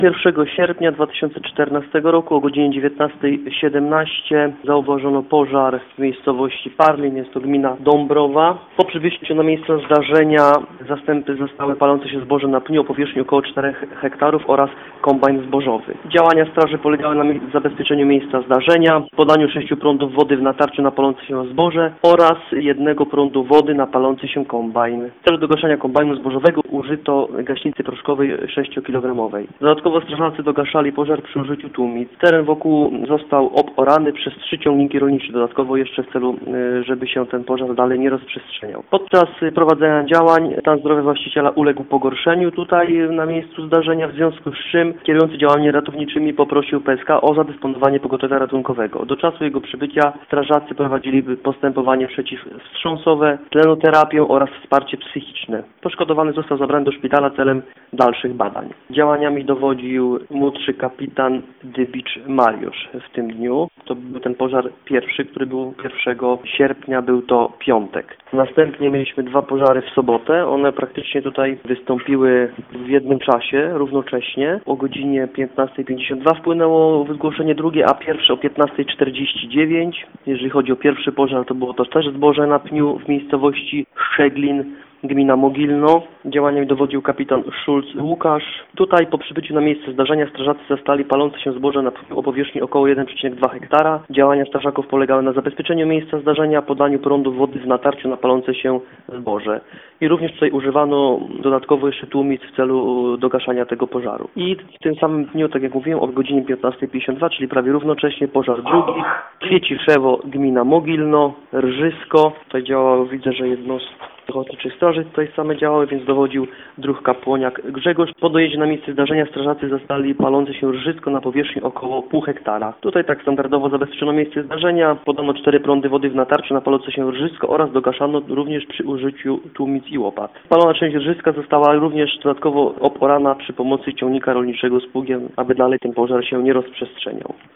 1 sierpnia 2014 roku o godzinie 19:17 zauważono pożar w miejscowości Parlin, jest to gmina Dąbrowa. Po przybyciu na miejsce zdarzenia zastępy zastały palące się zboże na pniu o powierzchni około 4 hektarów oraz kombajn zbożowy. Działania straży polegały na zabezpieczeniu miejsca zdarzenia, podaniu 6 prądów wody w natarciu na palące się zboże oraz 1 prądu wody na palący się kombajn. W celu dogaszania kombajnu zbożowego użyto gaśnicy proszkowej 6-kilogramowej. Dodatkowo strażacy dogaszali pożar przy użyciu tłumic. Teren wokół został orany przez 3 ciągniki rolnicze, dodatkowo jeszcze w celu, żeby się ten pożar dalej nie rozprzestrzeniał. Podczas prowadzenia działań stan zdrowia właściciela uległ pogorszeniu tutaj na miejscu zdarzenia, w związku z czym kierujący działaniami ratowniczymi poprosił PSK o zadysponowanie pogotowia ratunkowego. Do czasu jego przybycia strażacy prowadzili postępowanie przeciwwstrząsowe, tlenoterapię oraz wsparcie psychiczne. Poszkodowany został zabrany do szpitala celem dalszych badań. Działaniami dowodził młodszy kapitan Dybicz Mariusz w tym dniu. To był ten pożar pierwszy, który był 1 sierpnia, był to piątek. Następnie mieliśmy 2 pożary w sobotę. One praktycznie tutaj wystąpiły w jednym czasie, równocześnie. O godzinie 15:52 wpłynęło zgłoszenie drugie, a pierwsze o 15:49. Jeżeli chodzi o pierwszy pożar, to było to też zboże na pniu w miejscowości Szczeglin, gmina Mogilno. Działaniami dowodził kapitan Szulc Łukasz. Tutaj po przybyciu na miejsce zdarzenia strażacy zastali palące się zboże na pniu o powierzchni około 1,2 hektara. Działania strażaków polegały na zabezpieczeniu miejsca zdarzenia, podaniu prądu wody w natarciu na palące się zboże. I również tutaj używano dodatkowo jeszcze tłumic w celu dogaszania tego pożaru. I w tym samym dniu, tak jak mówiłem, o godzinie 15:52, czyli prawie równocześnie pożar drugi. Kwieciczewo, gmina Mogilno, Rżysko. Tutaj działało, widzę, że jednostki ochotniczych straży tutaj same działały, więc dowodził druh kapłaniak Grzegorz. Po dojeździe na miejsce zdarzenia strażacy zastali palące się rżysko na powierzchni około pół hektara. Tutaj tak standardowo zabezpieczono miejsce zdarzenia, podano 4 prądy wody w natarciu na palące się rżysko oraz dogaszano również przy użyciu tłumic i łopat. Palona część rżyska została również dodatkowo oporana przy pomocy ciągnika rolniczego z pługiem, aby dalej ten pożar się nie rozprzestrzeniał.